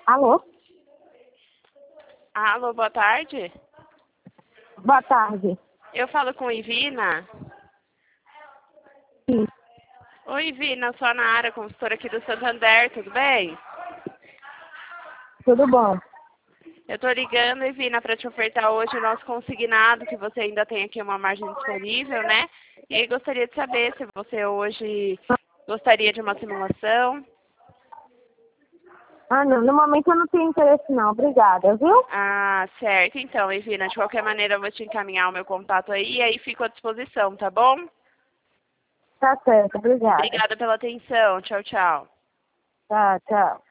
Alô? Alô, boa tarde. Boa tarde. Eu falo com Ivina. Sim, Oi, Ivina, sou a Nara, consultora aqui do Santander, tudo bem? tudo bom? Eu tô ligando, Ivina, para te ofertar hoje o nosso consignado, que você ainda tem aqui uma margem disponível, né? E aí gostaria de saber se você hoje gostaria de uma simulação. Ah, não. No momento eu não tenho interesse, não. Obrigada, viu? Ah, certo. Então, Ivina, de qualquer maneira eu vou te encaminhar o meu contato aí e aí fico à disposição, tá bom? Tá certo. Obrigada. Obrigada pela atenção. Tchau, tchau. Tá, tchau.